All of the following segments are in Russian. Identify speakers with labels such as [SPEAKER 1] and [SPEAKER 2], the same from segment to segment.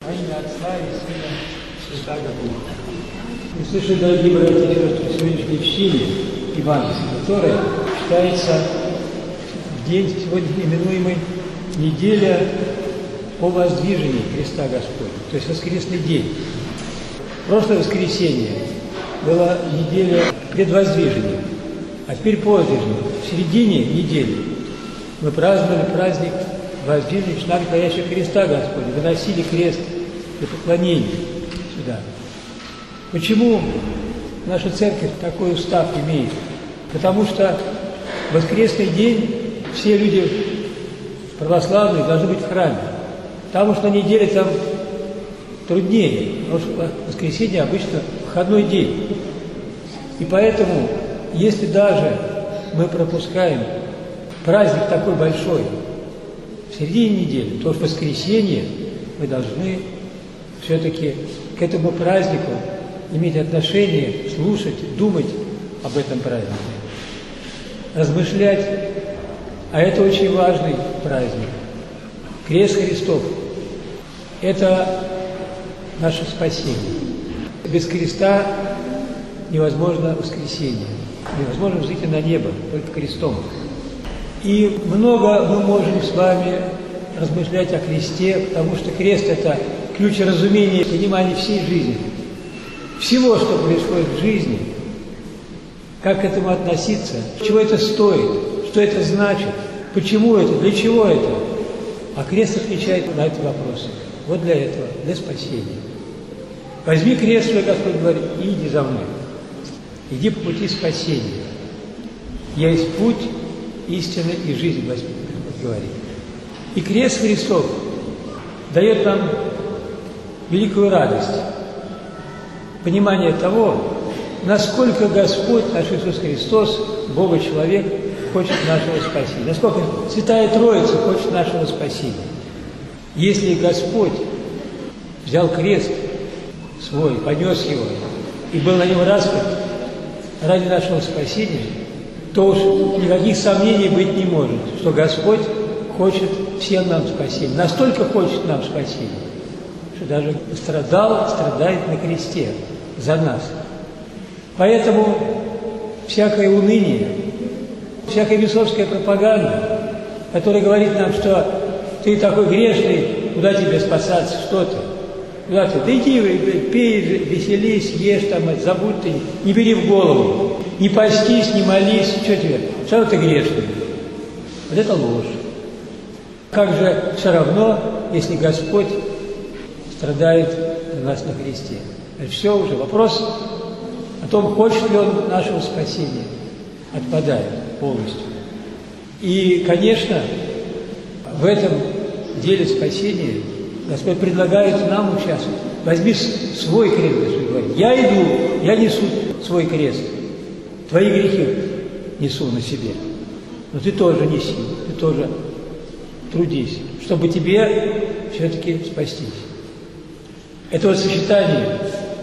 [SPEAKER 1] Во имя Отца и Сына и Святаго Духа. Мы слышали, дорогие братья и сестры, сегодняшнее чтение Евангелия, которое читается в день, сегодня именуемый неделя о воздвижении Христа Господня, то есть воскресный день. Прошлое воскресенье была неделя предвоздвижения, а теперь по воздвижению. В середине недели мы праздновали праздник воздвижения чина горящего Христа Господня, выносили крест для поклонения сюда. Почему наша церковь такой устав имеет? Потому что в воскресный день все люди православные должны быть в храме. Потому что на неделе там труднее, потому что воскресенье обычно выходной день. И поэтому, если даже мы пропускаем праздник такой большой в середине недели, то в воскресенье мы должны все-таки к этому празднику иметь отношение, слушать, думать об этом празднике, размышлять. А это очень важный праздник. Крест Христов – это наше спасение. Без креста невозможно воскресение, невозможно взойти на небо, только крестом. И много мы можем с вами размышлять о кресте, потому что крест – это ключ разумения, понимания всей жизни, всего, что происходит в жизни, как к этому относиться, чего это стоит, что это значит, почему это, для чего это. А крест отвечает на эти вопросы. Вот для этого, для спасения. Возьми крест свой, Господь говорит, и иди за мной. Иди по пути спасения. Я есть путь, истина и жизнь, Господь говорит. И крест Христов дает нам великую радость, понимание того, насколько Господь, наш Иисус Христос, Бога-человек, хочет нашего спасения, насколько Святая Троица хочет нашего спасения. Если Господь взял крест свой, понес его и был на нем распят ради нашего спасения, то уж никаких сомнений быть не может, что Господь хочет всем нам спасения, настолько хочет нам спасения, что даже страдает на кресте за нас. Поэтому всякое уныние, всякая бесовская пропаганда, которая говорит нам, что ты такой грешный, куда тебе спасаться, что ты? Куда ты? Да иди, пей, веселись, ешь там, забудь ты, не бери в голову, не постись, не молись, что тебе? Что ты грешный? Вот это ложь. Как же все равно, если Господь страдает за нас на кресте? Это все уже вопрос о том, хочет ли Он нашего спасения, отпадает полностью. И, конечно, в этом деле спасения Господь предлагает нам участвовать. Возьми свой крест, Господь говорит. Я иду, я несу свой крест. Твои грехи несу на себе. Но ты тоже неси, ты тоже трудись, чтобы тебе все-таки спастись. Это вот сочетание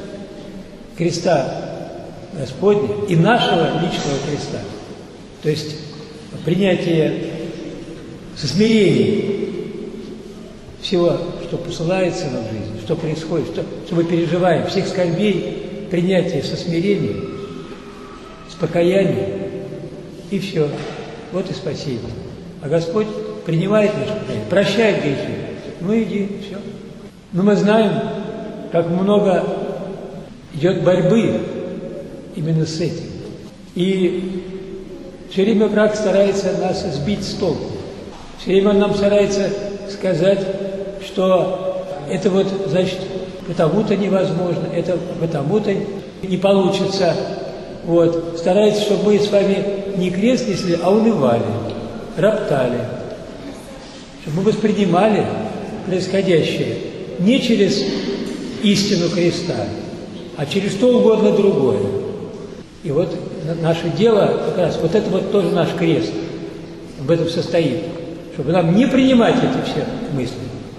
[SPEAKER 1] креста Господня и нашего личного креста. То есть принятие со смирением всего, что посылается нам в жизнь, что происходит, что мы переживаем, всех скорбей, принятие со смирением, с покаянием, и все. Вот и спасение. А Господь принимает наше покаяние, прощает грехи. Ну иди, все. Но мы знаем, как много идет борьбы именно с этим. И все время враг старается нас сбить с толку. Все время он нам старается сказать, что это вот, значит, потому-то невозможно, это потому-то не получится. Вот. Старается, чтобы мы с вами не крест несли, а унывали, роптали. Чтобы мы воспринимали происходящее не через истину креста, а через что угодно другое. И вот наше дело, как раз, вот это вот тоже наш крест, в этом состоит, чтобы нам не принимать эти все мысли.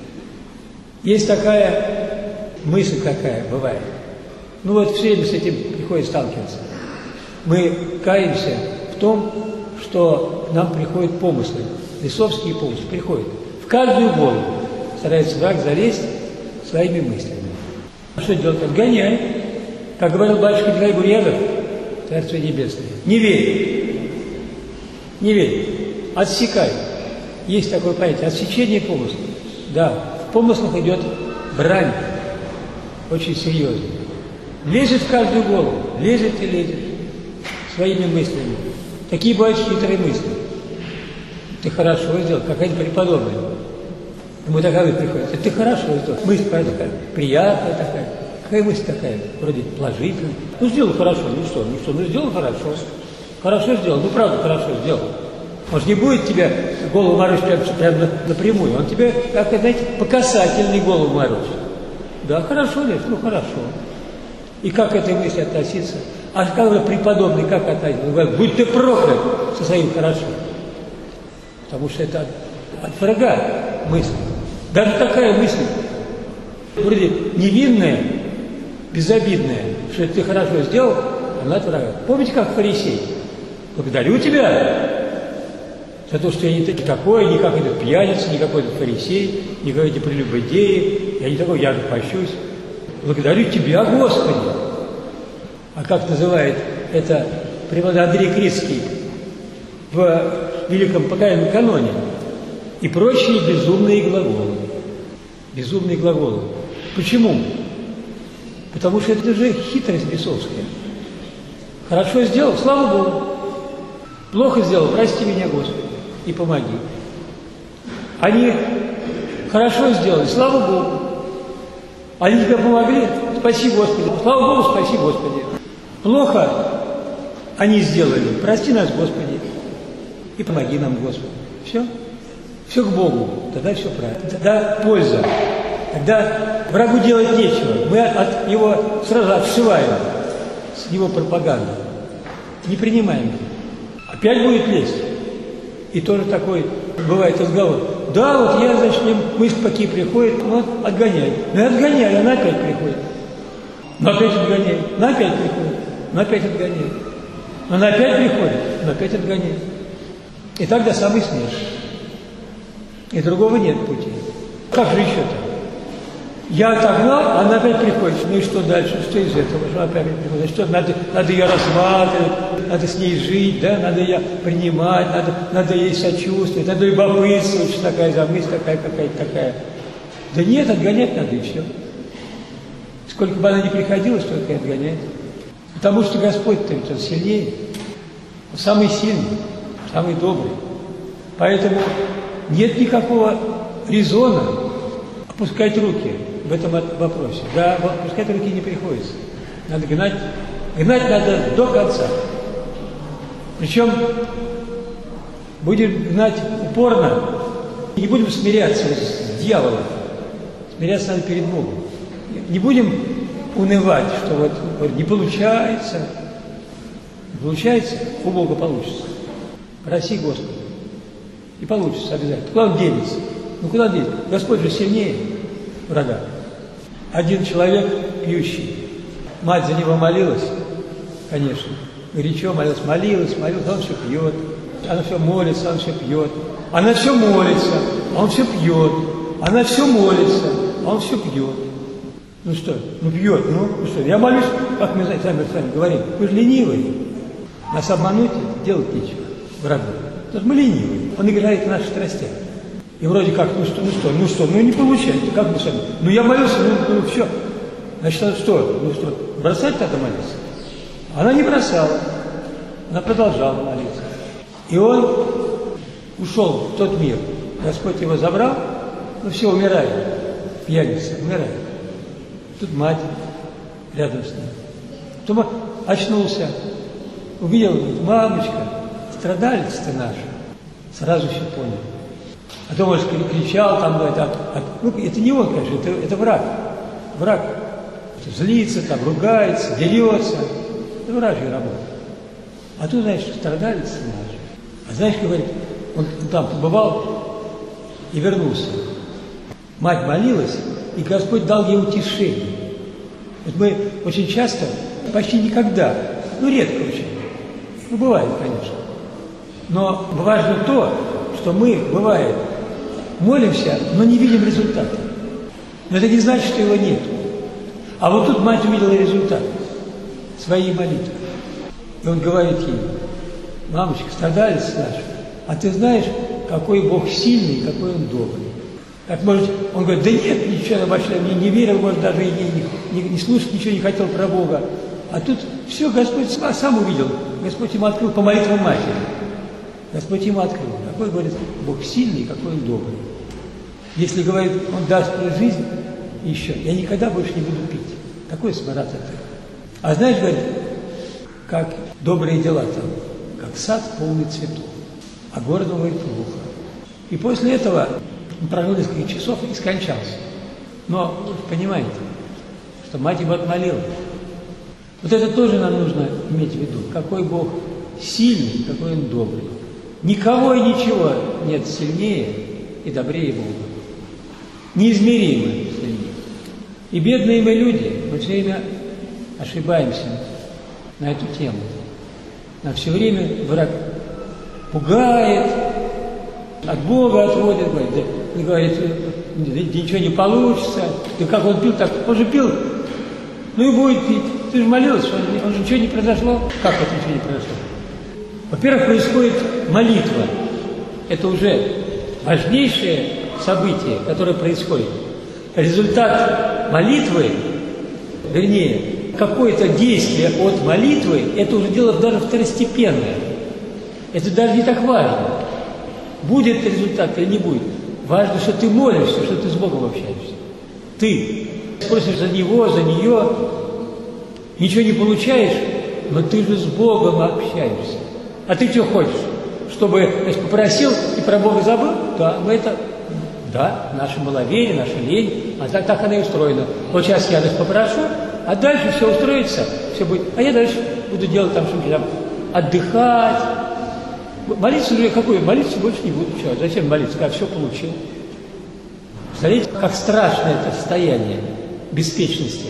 [SPEAKER 1] Есть такая мысль, какая бывает. Ну вот все время с этим приходится сталкиваться. Мы каемся в том, что нам приходят помыслы, бесовские помыслы приходят. В каждую голову старается враг залезть своими мыслями. Что делать? Отгоняй. Как говорил батюшка Николай Гурьянов, Царствие Небесное, не верь. Не верь. Отсекай. Есть такое понятие. Отсечение помыслов. Да, в помыслах идет брань. Очень серьезно. Лезет в каждую голову. Лезет и лезет. Своими мыслями. Такие бывают хитрые мысли. Ты хорошо сделал, какая-нибудь преподобная. Ему такая мысль приходит. Ты хорошо сделал. Мысль такая, приятная такая. Какая мысль такая? Вроде положительная. Ну, сделал хорошо, ну сделал хорошо. Хорошо сделал, ну правда хорошо сделал. Он же не будет тебя голову морочить прямо напрямую. Он тебе, как, знаете, по касательной голову морочит. Да, хорошо ли? Ну, хорошо. И как к этой мысли относиться? А когда преподобный как относится? Он говорит, будь ты проклят со своим хорошо. Потому что это от врага мысль. Даже такая мысль, вроде невинная, безобидная, что ты хорошо сделал, она от врага. Помните, как фарисей? Благодарю тебя за то, что я не такой, не как этот пьяница, не какой-то фарисей, не какой-то прелюбодеи, я не такой, я же пощусь. Благодарю тебя, Господи. А как называет это преподобный Андрей Крицкий в Великом покаянном каноне? И прочие безумные глаголы. Безумные глаголы. Почему? Потому что это же хитрость бесовская. Хорошо сделал, слава Богу. Плохо сделал, прости меня, Господи, и помоги. Они хорошо сделали, слава Богу. Они тебе помогли, спаси Господи. Слава Богу, спаси Господи. Плохо они сделали, прости нас, Господи, и помоги нам, Господи. Все? Все к Богу, тогда все правильно. Тогда польза. Тогда врагу делать нечего. Мы от его сразу отшиваем с его пропаганды. Не принимаем. Опять будет лезть. И тоже такой бывает разговор. Да, вот я, значит, мне мысль такие приходит, вот отгоняй. Ну и отгоняй, она опять приходит. Но опять отгоняй. Она опять приходит. Но опять отгоняй. Но она опять приходит. Но опять отгоняй. И так до самой смерти. И другого нет пути. Как же еще-то? Я отогнал, она опять приходит. Ну и что дальше? Что из этого? Что опять приходит? Что надо ее рассматривать, надо с ней жить, да? Надо ее принимать, надо ей сочувствовать, надо любопытствовать, что такая за мысль, такая какая-то такая. Да нет, отгонять надо и все. Сколько бы она ни приходила, столько и отгоняет. Потому что Господь-то ведь Он сильнее, Он самый сильный, самый добрый. Поэтому нет никакого резона опускать руки в этом вопросе. Да, опускать руки не приходится. Надо гнать. Гнать надо до конца. Причем будем гнать упорно. Не будем смиряться с дьяволом. Смиряться надо перед Богом. Не будем унывать, что вот не получается. Не получается, у Бога получится. Проси Господа. И получится обязательно. Куда он денется? Ну куда денется? Господь же сильнее врага. Один человек пьющий. Мать за него молилась, конечно. Горячо молилась, он все пьет. Она все молится, он все пьет. Она все молится, он все пьет. Она все молится, он все пьет. Ну что? Ну пьет, ну что? Я молюсь, как мы сами говорим. Вы же ленивые. Нас обмануть, делать нечего врагу. Потому что мы ленивые. Он играет в наших страстях. И вроде как, ну не получается. Как мы сами? Ну я молился, ну все. Значит, что? Бросать надо молиться? Она не бросала. Она продолжала молиться. И он ушел в тот мир. Господь его забрал, ну все, умирает. Пьяница, умирает. Тут мать рядом с ним. Потом очнулся, увидел, говорит, мамочка, страдалец ты наш. Сразу все понял. А то, может, кричал там, ну, это не он, конечно, это враг. Враг. Злится, там, ругается, дерется. Это вражья работа. А тут, знаешь, страдалец наш. А знаешь, говорит, он там побывал и вернулся. Мать молилась, и Господь дал ей утешение. Вот мы очень часто, почти никогда, ну, редко очень, ну, бывает, конечно. Но важно то, что мы, бывает, молимся, но не видим результата. Но это не значит, что его нет. А вот тут мать увидела результат своей молитвы. И он говорит ей: мамочка, страдалец наш, а ты знаешь, какой Бог сильный, какой Он добрый. Так, может, он говорит: да нет, ничего, она вообще не верил, может, даже и не слушать ничего не хотел про Бога. А тут все Господь сам увидел. Господь ему открыл по молитвам матери. Господь ему открыл. Какой, говорит, Бог сильный, какой Он добрый. Если, говорит, Он даст мне жизнь еще, я никогда больше не буду пить. Такой смарат это. А знаешь, говорит, как добрые дела там, как сад полный цветов. А городу, говорит, плохо. И после этого он прожил несколько часов и скончался. Но вы понимаете, что мать его отмолила. Вот это тоже нам нужно иметь в виду. Какой Бог сильный, какой Он добрый. Никого и ничего нет сильнее и добрее Бога. Неизмеримо сильнее. И бедные мы люди, мы все время ошибаемся на эту тему. Нам все время враг пугает, от Бога отводит, говорит, ничего не получится. И как он пил, так он же пил, ну и будет пить. Ты же молился, он же ничего не произошло. Как это ничего не произошло? Во-первых, происходит молитва. Это уже важнейшее событие, которое происходит. Результат молитвы, вернее, какое-то действие от молитвы, это уже дело даже второстепенное. Это даже не так важно. Будет результат или не будет. Важно, что ты молишься, что ты с Богом общаешься. Ты просишь за него, за нее, ничего не получаешь, но ты же с Богом общаешься. А ты что хочешь? Чтобы, значит, попросил и про Бога забыл? Да, но это, да, наше маловерие, наша лень, а так она и устроена. Вот сейчас я, значит, попрошу, а дальше все устроится, все будет. А я дальше буду делать там что-нибудь, там, отдыхать. Молиться уже какой? Молиться больше не буду. Что? Зачем молиться? Как все получил. Смотрите, как страшно это состояние беспечности.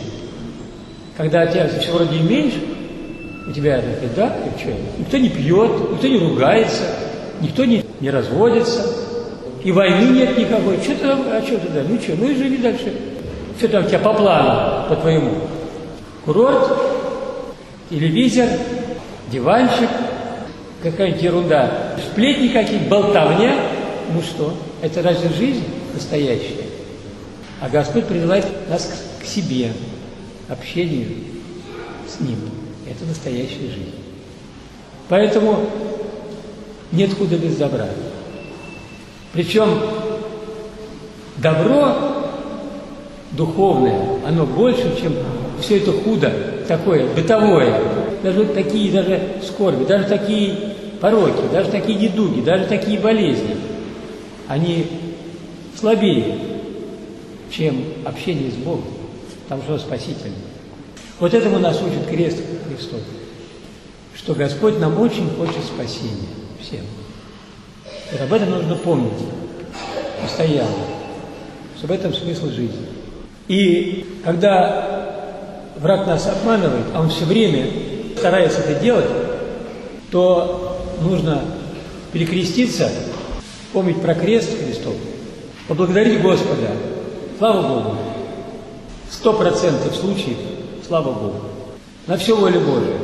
[SPEAKER 1] Когда тебя все вроде имеешь, у тебя да, и что? Никто не пьет, никто не ругается, никто не разводится, и войны нет никакой. Что ты там, а что ты, да? Ну что, ну и живи дальше. Что там у тебя по плану, по твоему? Курорт, телевизор, диванчик, какая-нибудь ерунда, сплетни какие-то, болтовня. Ну что, это разве жизнь настоящая? А Господь призывает нас к себе, общению с Ним. Это настоящая жизнь. Поэтому нет худа без добра. Причем добро духовное, оно больше, чем все это худо такое, бытовое. Даже вот такие даже скорби, даже такие пороки, даже такие недуги, даже такие болезни, они слабее, чем общение с Богом, потому что Он спасительный. Вот этому нас учит крест Христов, что Господь нам очень хочет спасения всем. Вот об этом нужно помнить постоянно, что в этом смысл жизни. И когда враг нас обманывает, а он все время старается это делать, то нужно перекреститься, помнить про крест Христов, поблагодарить Господа. Слава Богу! 100% случаев, слава Богу. На все воля Божия.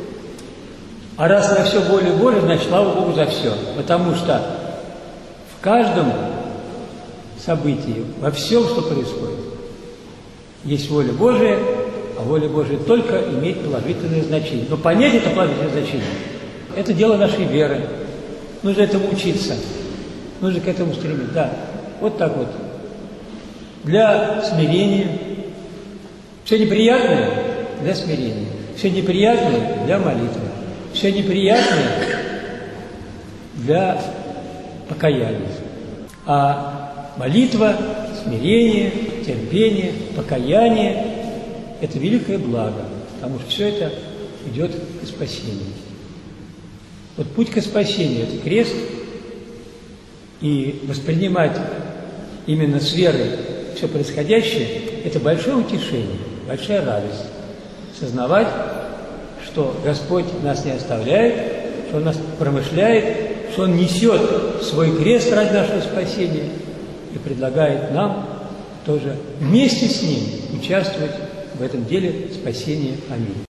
[SPEAKER 1] А раз на все воля Божия, значит, слава Богу за все. Потому что в каждом событии, во всем, что происходит, есть воля Божия, а воля Божия только имеет положительное значение. Но понять это положительное значение – это дело нашей веры. Нужно этому учиться. Нужно к этому стремиться. Да, вот так вот. Для смирения. Все неприятное – для смирения. Все неприятное – для молитвы. Все неприятное – для покаяния. А молитва, смирение, терпение, покаяние – это великое благо, потому что все это идет к спасению. Вот путь к спасению – это крест, и воспринимать именно с верой все происходящее – это большое утешение, большая радость. Сознавать, что Господь нас не оставляет, что Он нас промышляет, что Он несет свой крест ради нашего спасения и предлагает нам тоже вместе с ним участвовать в этом деле спасения. Аминь.